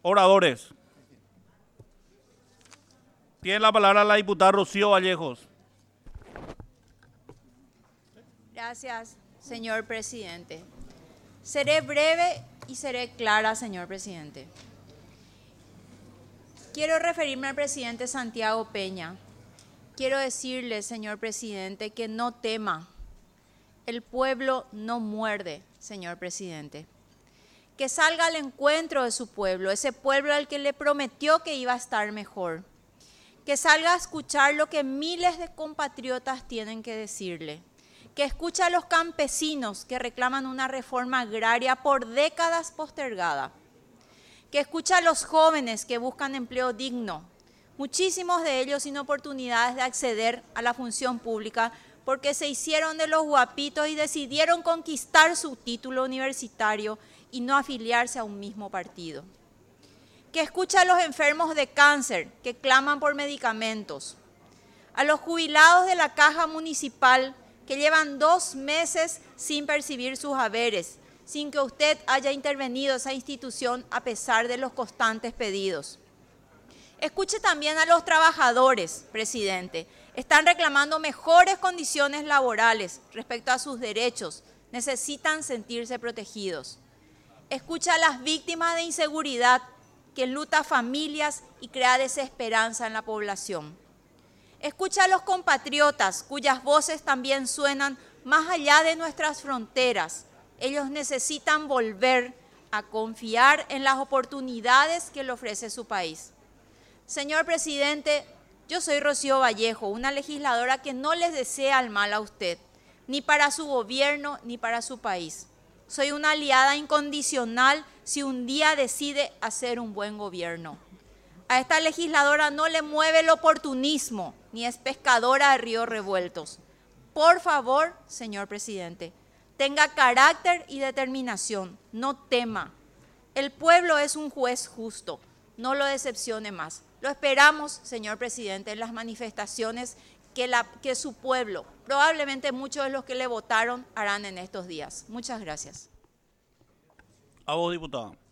Oradores. Tiene la palabra la diputada Rocío Vallejos. Gracias, señor presidente. Seré breve y seré clara, señor presidente. Quiero referirme al presidente Santiago Peña. Quiero decirle, señor presidente, que no tema. El pueblo no muerde, señor presidente. Que salga al encuentro de su pueblo, ese pueblo al que le prometió que iba a estar mejor. Que salga a escuchar lo que miles de compatriotas tienen que decirle. Que escuche a los campesinos que reclaman una reforma agraria por décadas postergada. Que escuche a los jóvenes que buscan empleo digno, muchísimos de ellos sin oportunidades de acceder a la función pública porque se hicieron de los guapitos y decidieron conquistar su título universitario y no afiliarse a un mismo partido. Que escuche a los enfermos de cáncer que claman por medicamentos, a los jubilados de la Caja Municipal que llevan 2 meses sin percibir sus haberes, sin que usted haya intervenido esa institución a pesar de los constantes pedidos. Escuche también a los trabajadores, presidente. Están reclamando mejores condiciones laborales respecto a sus derechos. Necesitan sentirse protegidos. Escuche a las víctimas de inseguridad que enluta familias y crea desesperanza en la población. Escucha a los compatriotas cuyas voces también suenan más allá de nuestras fronteras. Ellos necesitan volver a confiar en las oportunidades que le ofrece su país. Señor presidente, yo soy Rocío Vallejo, una legisladora que no les desea el mal a usted, ni para su gobierno ni para su país. Soy una aliada incondicional si un día decide hacer un buen gobierno. A esta legisladora no le mueve el oportunismo, ni es pescadora de ríos revueltos. Por favor, señor presidente, tenga carácter y determinación, no tema. El pueblo es un juez justo, no lo decepcione más. Lo esperamos, señor presidente, en las manifestaciones que su pueblo, probablemente muchos de los que le votaron, harán en estos días. Muchas gracias. A vos, diputada.